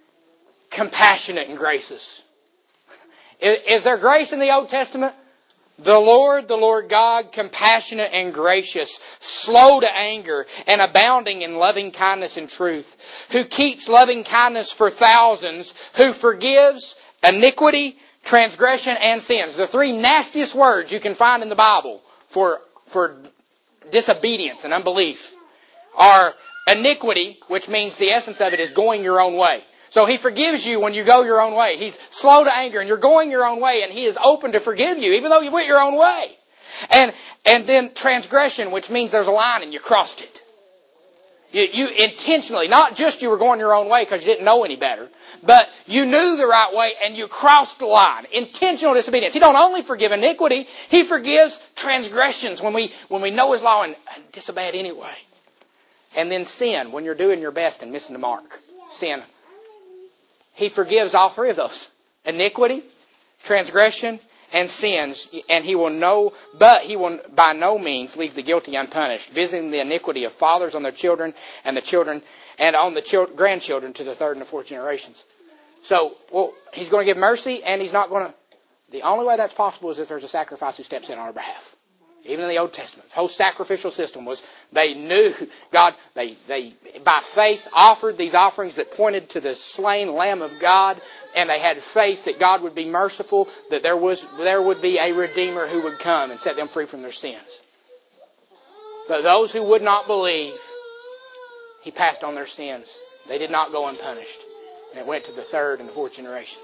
compassionate and gracious. Is, is there grace in the Old Testament? The Lord, the Lord God, compassionate and gracious, slow to anger, and abounding in loving kindness and truth, who keeps loving kindness for thousands, who forgives iniquity, transgression, and sins. The three nastiest words you can find in the Bible for, for disobedience and unbelief are iniquity, which means the essence of it is going your own way. So He forgives you when you go your own way. He's slow to anger and you're going your own way, and He is open to forgive you even though you went your own way. And and then transgression, which means there's a line and you crossed it. You, you intentionally, not just you were going your own way because you didn't know any better, but you knew the right way and you crossed the line. Intentional disobedience. He don't only forgive iniquity, He forgives transgressions when we when we know His law and, and disobey it anyway. And then sin, when you're doing your best and missing the mark. Sin. He forgives all three of those. Iniquity, transgression, and sins. And He will know, but He will by no means leave the guilty unpunished, visiting the iniquity of fathers on their children and the children and on the children, grandchildren to the third and the fourth generations. So, well, He's going to give mercy and He's not going to... The only way that's possible is if there's a sacrifice who steps in on our behalf. Even in the Old Testament, the whole sacrificial system was, they knew God, they, they, by faith offered these offerings that pointed to the slain Lamb of God, and they had faith that God would be merciful, that there was, there would be a Redeemer who would come and set them free from their sins. But those who would not believe, He passed on their sins. They did not go unpunished. And it went to the third and the fourth generations.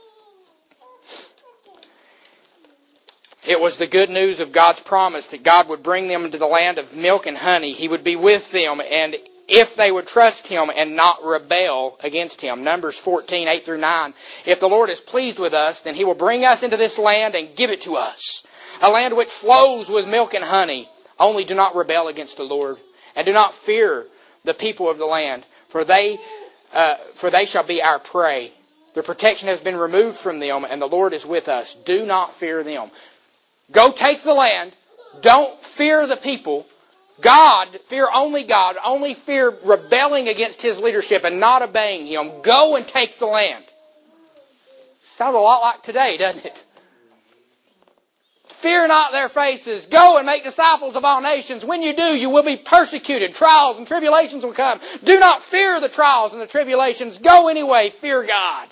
It was the good news of God's promise that God would bring them into the land of milk and honey. He would be with them, and if they would trust Him and not rebel against Him. Numbers fourteen, eight through nine. If the Lord is pleased with us, then He will bring us into this land and give it to us. A land which flows with milk and honey. Only do not rebel against the Lord, and do not fear the people of the land, for they, uh, for they shall be our prey. Their protection has been removed from them, and the Lord is with us. Do not fear them. Go take the land. Don't fear the people. God, fear only God. Only fear rebelling against His leadership and not obeying Him. Go and take the land. Sounds a lot like today, doesn't it? Fear not their faces. Go and make disciples of all nations. When you do, you will be persecuted. Trials and tribulations will come. Do not fear the trials and the tribulations. Go anyway. Fear God.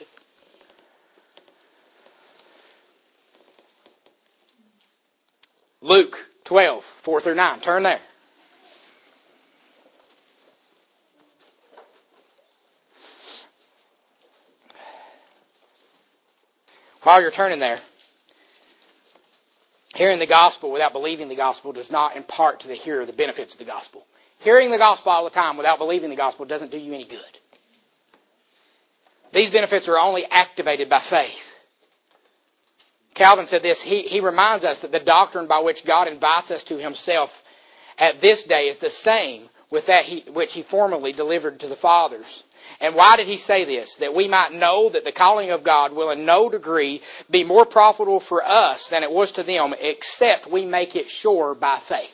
Luke twelve, four through nine. Turn there. While you're turning there, hearing the gospel without believing the gospel does not impart to the hearer the benefits of the gospel. Hearing the gospel all the time without believing the gospel doesn't do you any good. These benefits are only activated by faith. Calvin said this, he, he reminds us that the doctrine by which God invites us to Himself at this day is the same with that he, which He formerly delivered to the fathers. And why did he say this? That we might know that the calling of God will in no degree be more profitable for us than it was to them, except we make it sure by faith.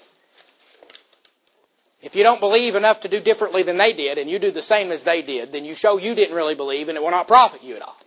If you don't believe enough to do differently than they did, and you do the same as they did, then you show you didn't really believe, and it will not profit you at all.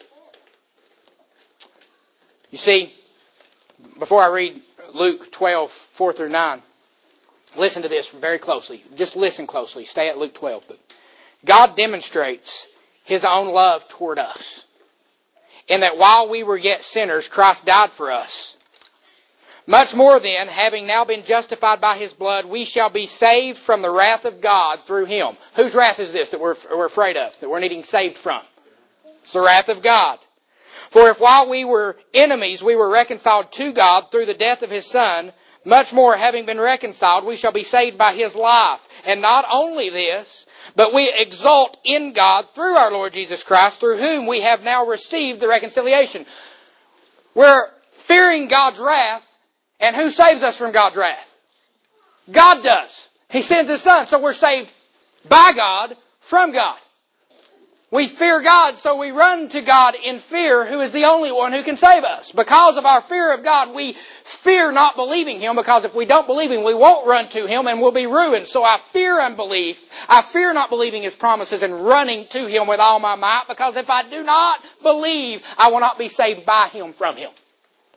You see, before I read Luke twelve, four through nine, listen to this very closely. Just listen closely. Stay at Luke twelve. But God demonstrates His own love toward us, in that while we were yet sinners, Christ died for us. Much more then, having now been justified by His blood, we shall be saved from the wrath of God through Him. Whose wrath is this that we're, we're afraid of, that we're needing saved from? It's the wrath of God. For if while we were enemies, we were reconciled to God through the death of His Son, much more, having been reconciled, we shall be saved by His life. And not only this, but we exult in God through our Lord Jesus Christ, through whom we have now received the reconciliation. We're fearing God's wrath, and who saves us from God's wrath? God does. He sends His Son, so we're saved by God, from God. We fear God, so we run to God in fear, who is the only one who can save us. Because of our fear of God, we fear not believing Him, because if we don't believe Him, we won't run to Him and we'll be ruined. So I fear unbelief. I fear not believing His promises and running to Him with all my might, because if I do not believe, I will not be saved by Him, from Him.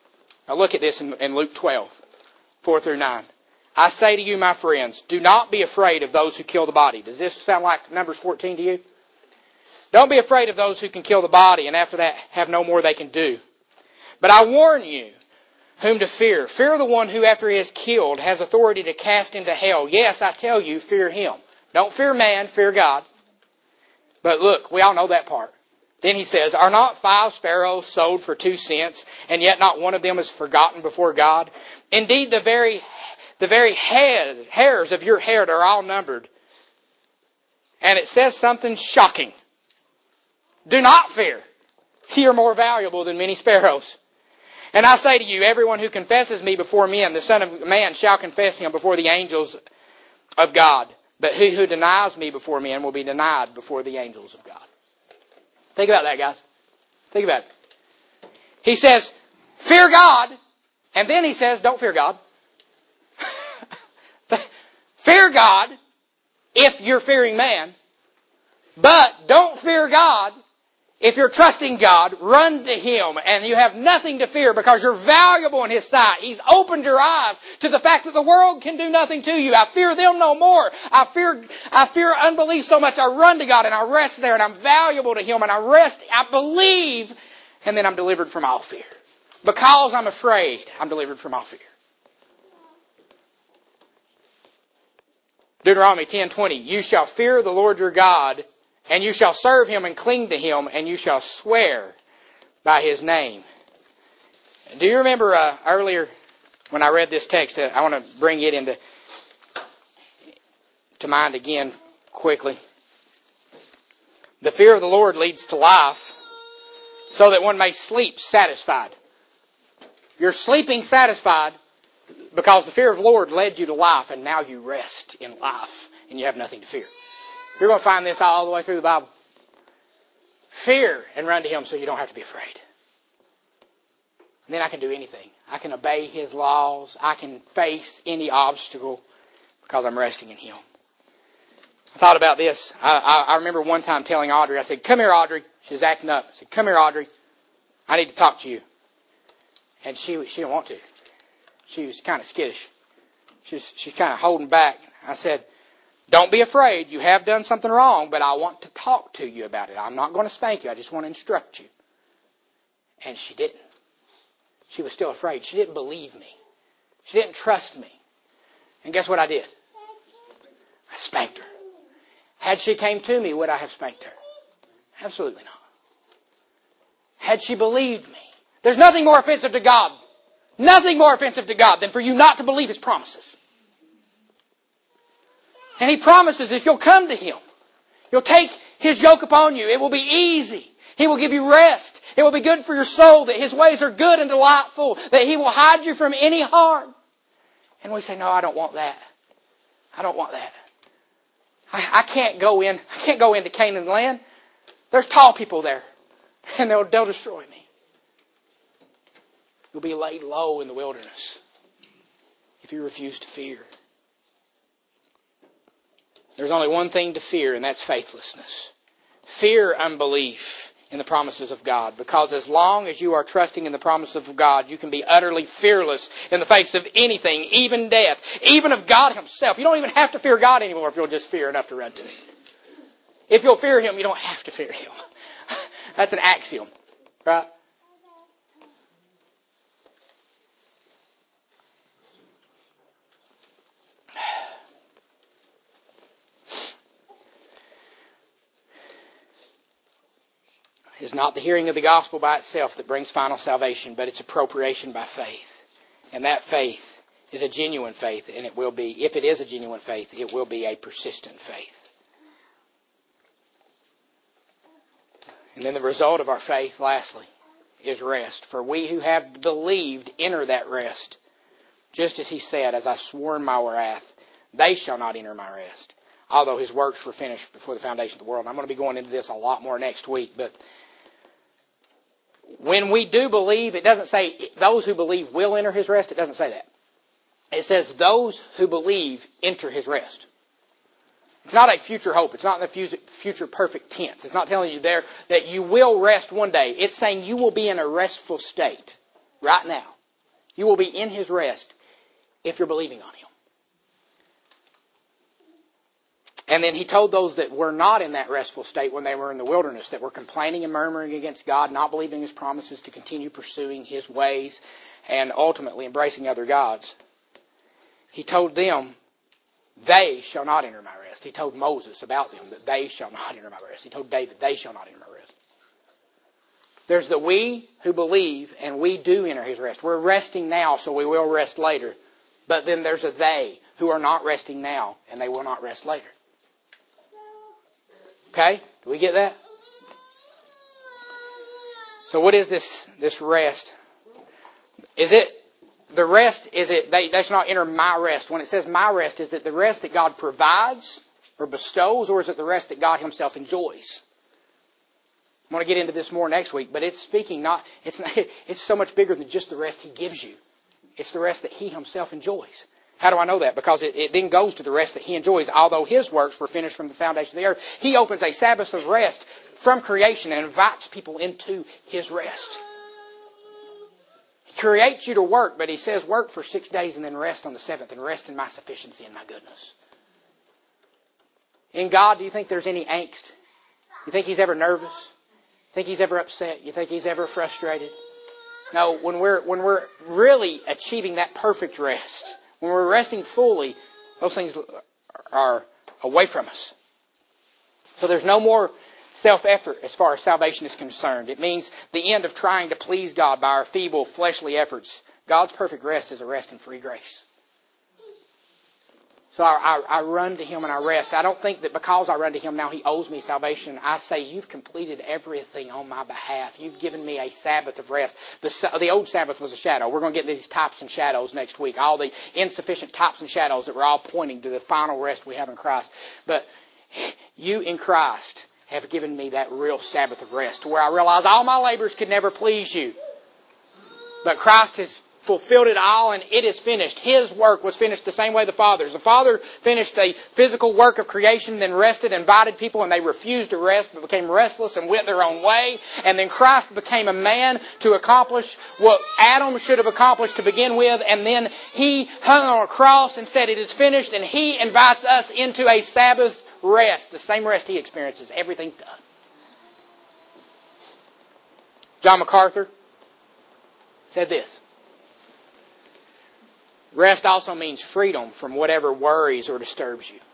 Now look at this in, in Luke twelve, four through nine. I say to you, my friends, do not be afraid of those who kill the body. Does this sound like Numbers fourteen to you? Don't be afraid of those who can kill the body, and after that have no more they can do. But I warn you whom to fear. Fear the one who, after he is killed, has authority to cast into hell. Yes, I tell you, fear him. Don't fear man, fear God. But look, we all know that part. Then he says, are not five sparrows sold for two cents, and yet not one of them is forgotten before God? Indeed, the very the very head, hairs of your head are all numbered. And it says something shocking. Do not fear. Ye are more valuable than many sparrows. And I say to you, everyone who confesses me before men, the Son of Man shall confess him before the angels of God. But he who denies me before men will be denied before the angels of God. Think about that, guys. Think about it. He says, fear God. And then he says, don't fear God. Fear God if you're fearing man. But don't fear God if you're trusting God. Run to Him and you have nothing to fear because you're valuable in His sight. He's opened your eyes to the fact that the world can do nothing to you. I fear them no more. I fear, I fear unbelief so much. I run to God and I rest there and I'm valuable to Him and I rest, I believe, and then I'm delivered from all fear. Because I'm afraid, I'm delivered from all fear. Deuteronomy ten twenty, you shall fear the Lord your God, and you shall serve Him and cling to Him, and you shall swear by His name. Do you remember uh, earlier when I read this text? Uh, I want to bring it into to mind again quickly. The fear of the Lord leads to life, so that one may sleep satisfied. You're sleeping satisfied because the fear of the Lord led you to life, and now you rest in life, and you have nothing to fear. You're going to find this all the way through the Bible. Fear and run to Him so you don't have to be afraid. And then I can do anything. I can obey His laws. I can face any obstacle because I'm resting in Him. I thought about this. I, I, I remember one time telling Audrey, I said, come here, Audrey. She was acting up. I said, come here, Audrey. I need to talk to you. And she she didn't want to. She was kind of skittish. She was, she's kind of holding back. I said, don't be afraid. You have done something wrong, but I want to talk to you about it. I'm not going to spank you. I just want to instruct you. And she didn't. She was still afraid. She didn't believe me. She didn't trust me. And guess what I did? I spanked her. Had she came to me, would I have spanked her? Absolutely not. Had she believed me. There's nothing more offensive to God. Nothing more offensive to God than for you not to believe His promises. And He promises if you'll come to Him, you'll take His yoke upon you. It will be easy. He will give you rest. It will be good for your soul, that His ways are good and delightful, that He will hide you from any harm. And we say, no, I don't want that. I don't want that. I, I can't go in. I can't go into Canaan land. There's tall people there, and they'll, they'll destroy me. You'll be laid low in the wilderness if you refuse to fear. There's only one thing to fear, and that's faithlessness. Fear unbelief in the promises of God. Because as long as you are trusting in the promises of God, you can be utterly fearless in the face of anything, even death, even of God Himself. You don't even have to fear God anymore if you'll just fear enough to run to Him. If you'll fear Him, you don't have to fear Him. That's an axiom, right? It is not the hearing of the gospel by itself that brings final salvation, but it's appropriation by faith. And that faith is a genuine faith, and it will be, if it is a genuine faith, it will be a persistent faith. And then the result of our faith, lastly, is rest. For we who have believed enter that rest. Just as He said, as I swore in my wrath, they shall not enter my rest. Although His works were finished before the foundation of the world. And I'm going to be going into this a lot more next week, but when we do believe, it doesn't say those who believe will enter His rest. It doesn't say that. It says those who believe enter His rest. It's not a future hope. It's not in the future perfect tense. It's not telling you there that you will rest one day. It's saying you will be in a restful state right now. You will be in His rest if you're believing on Him. And then He told those that were not in that restful state when they were in the wilderness, that were complaining and murmuring against God, not believing His promises, to continue pursuing His ways and ultimately embracing other gods. He told them, they shall not enter my rest. He told Moses about them, that they shall not enter my rest. He told David, they shall not enter my rest. There's the we who believe, and we do enter His rest. We're resting now, so we will rest later. But then there's a they who are not resting now, and they will not rest later. Okay? Do we get that? So what is this, this rest? Is it the rest, is it, they, they shall not enter my rest. When it says my rest, is it the rest that God provides or bestows, or is it the rest that God Himself enjoys? I want to get into this more next week, but it's speaking not, it's not, it's so much bigger than just the rest He gives you. It's the rest that He Himself enjoys. How do I know that? Because it, it then goes to the rest that He enjoys. Although His works were finished from the foundation of the earth, He opens a Sabbath of rest from creation and invites people into His rest. He creates you to work, but He says work for six days and then rest on the seventh, and rest in my sufficiency and my goodness. In God, do you think there's any angst? You think He's ever nervous? You think He's ever upset? You think He's ever frustrated? No, when we're, when we're really achieving that perfect rest, when we're resting fully, those things are away from us. So there's no more self-effort as far as salvation is concerned. It means the end of trying to please God by our feeble, fleshly efforts. God's perfect rest is a rest in free grace. So I, I, I run to Him and I rest. I don't think that because I run to Him now He owes me salvation. I say, you've completed everything on my behalf. You've given me a Sabbath of rest. The, the old Sabbath was a shadow. We're going to get these types and shadows next week. All the insufficient types and shadows that were all pointing to the final rest we have in Christ. But you in Christ have given me that real Sabbath of rest, to where I realize all my labors could never please you. But Christ has fulfilled it all, and it is finished. His work was finished the same way the Father's. The Father finished a physical work of creation, then rested, invited people, and they refused to rest, but became restless and went their own way. And then Christ became a man to accomplish what Adam should have accomplished to begin with, and then He hung on a cross and said, it is finished, and He invites us into a Sabbath rest, the same rest He experiences. Everything's done. John MacArthur said this: rest also means freedom from whatever worries or disturbs you.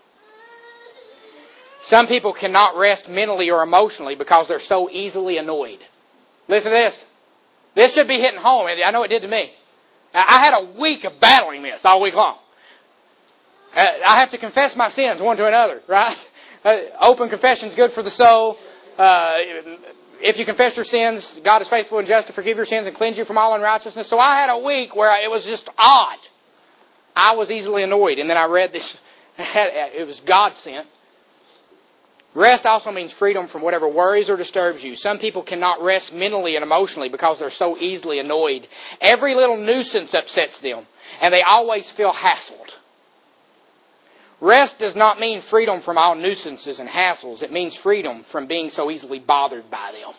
Some people cannot rest mentally or emotionally because they're so easily annoyed. Listen to this. This should be hitting home. I know it did to me. I had a week of battling this all week long. I have to confess my sins one to another, right? Open confession is good for the soul. Uh, if you confess your sins, God is faithful and just to forgive your sins and cleanse you from all unrighteousness. So I had a week where it was just odd. I was easily annoyed. And then I read this. It was God sent. Rest also means freedom from whatever worries or disturbs you. Some people cannot rest mentally and emotionally because they're so easily annoyed. Every little nuisance upsets them, and they always feel hassled. Rest does not mean freedom from all nuisances and hassles. It means freedom from being so easily bothered by them.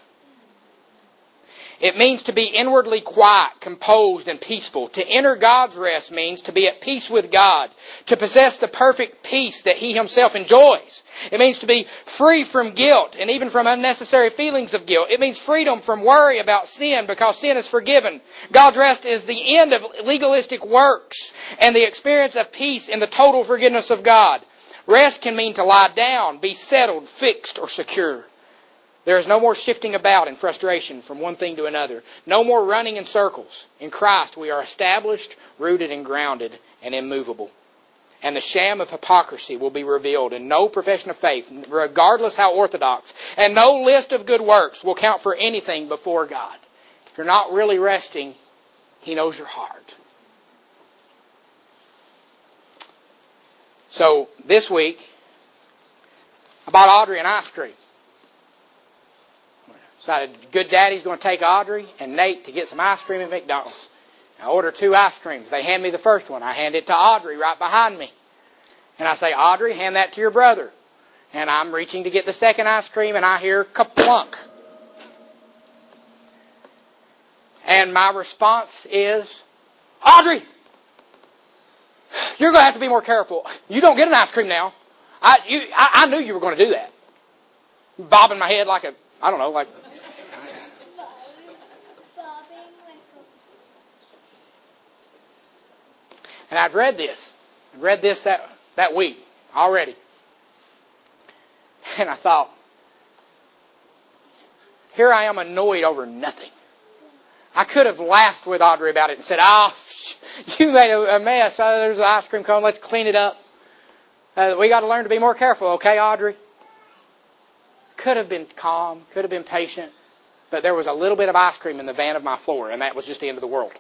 It means to be inwardly quiet, composed, and peaceful. To enter God's rest means to be at peace with God, to possess the perfect peace that He Himself enjoys. It means to be free from guilt and even from unnecessary feelings of guilt. It means freedom from worry about sin because sin is forgiven. God's rest is the end of legalistic works and the experience of peace in the total forgiveness of God. Rest can mean to lie down, be settled, fixed, or secure. There is no more shifting about in frustration from one thing to another. No more running in circles. In Christ we are established, rooted, and grounded, and immovable. And the sham of hypocrisy will be revealed, and no profession of faith, regardless how orthodox, and no list of good works will count for anything before God. If you're not really resting, He knows your heart. So this week, I bought Audrey an ice cream. Decided good daddy's going to take Audrey and Nate to get some ice cream at McDonald's. I order two ice creams. They hand me the first one. I hand it to Audrey right behind me. And I say, Audrey, hand that to your brother. And I'm reaching to get the second ice cream and I hear kaplunk. And my response is, Audrey, you're going to have to be more careful. You don't get an ice cream now. I, you, I, I knew you were going to do that. Bobbing my head like a, I don't know, like... And I've read this. I've read this that, that week already. And I thought, here I am annoyed over nothing. I could have laughed with Audrey about it and said, oh, you made a mess. Oh, there's an ice cream cone. Let's clean it up. Uh, we got to learn to be more careful, okay, Audrey? Could have been calm, could have been patient, but there was a little bit of ice cream in the van of my floor, and that was just the end of the world.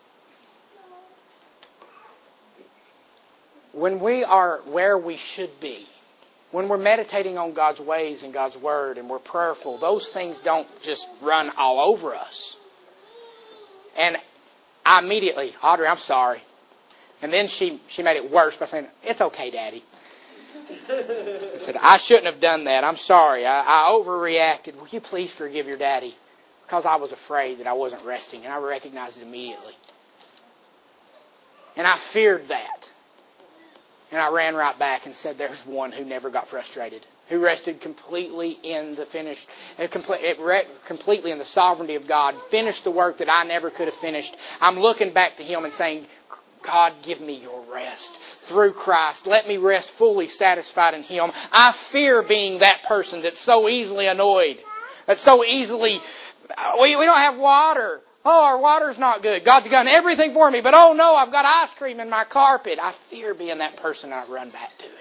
When we are where we should be, when we're meditating on God's ways and God's Word and we're prayerful, those things don't just run all over us. And I immediately, Audrey, I'm sorry. And then she, she made it worse by saying, it's okay, Daddy. I said, I shouldn't have done that. I'm sorry. I, I overreacted. Will you please forgive your daddy? Because I was afraid that I wasn't resting, and I recognized it immediately. And I feared that. And I ran right back and said, there's one who never got frustrated, who rested completely in the finish, completely in the sovereignty of God, finished the work that I never could have finished. I'm looking back to Him and saying, God, give me your rest through Christ. Let me rest fully satisfied in Him. I fear being that person that's so easily annoyed, that's so easily, we, we don't have water. Oh, our water's not good. God's done everything for me, but oh no, I've got ice cream in my carpet. I fear being that person, and I run back to Him.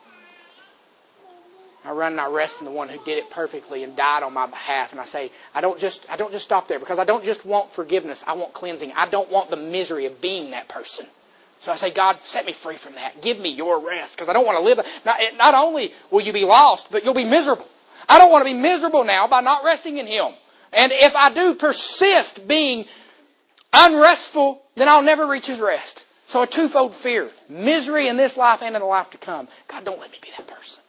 I run and I rest in the one who did it perfectly and died on my behalf. And I say, I don't just I don't just stop there, because I don't just want forgiveness. I want cleansing. I don't want the misery of being that person. So I say, God, set me free from that. Give me your rest, because I don't want to live. Not, not only will you be lost, but you'll be miserable. I don't want to be miserable now by not resting in Him. And if I do persist being unrestful, then I'll never reach His rest. So a twofold fear. Misery in this life and in the life to come. God, don't let me be that person.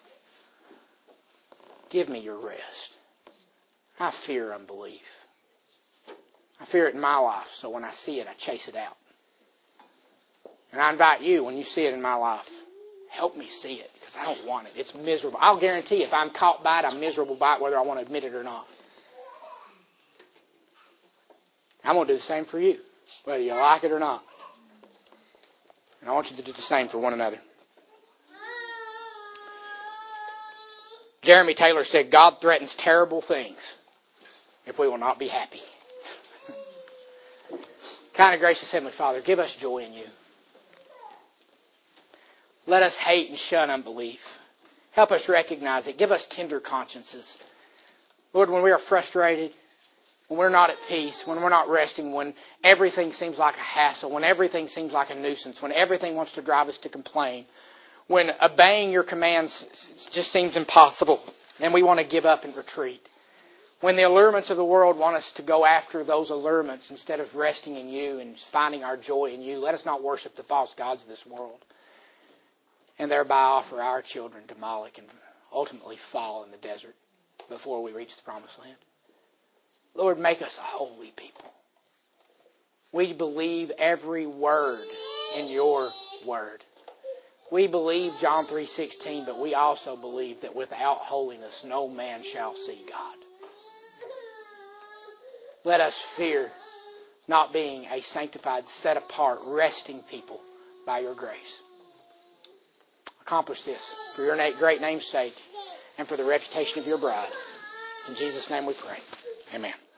Give me your rest. I fear unbelief. I fear it in my life, so when I see it, I chase it out. And I invite you, when you see it in my life, help me see it, because I don't want it. It's miserable. I'll guarantee if I'm caught by it, I'm miserable by it, whether I want to admit it or not. I'm going to do the same for you, whether you like it or not. And I want you to do the same for one another. Jeremy Taylor said, God threatens terrible things if we will not be happy. Kind and gracious Heavenly Father, give us joy in you. Let us hate and shun unbelief. Help us recognize it. Give us tender consciences. Lord, when we are frustrated, when we're not at peace, when we're not resting, when everything seems like a hassle, when everything seems like a nuisance, when everything wants to drive us to complain, when obeying your commands just seems impossible and we want to give up and retreat, when the allurements of the world want us to go after those allurements instead of resting in you and finding our joy in you, let us not worship the false gods of this world and thereby offer our children to Moloch and ultimately fall in the desert before we reach the promised land. Lord, make us a holy people. We believe every word in your word. We believe John three sixteen, but we also believe that without holiness no man shall see God. Let us fear not being a sanctified, set apart, resting people by your grace. Accomplish this for your great name's sake and for the reputation of your bride. It's in Jesus' name we pray. Amen.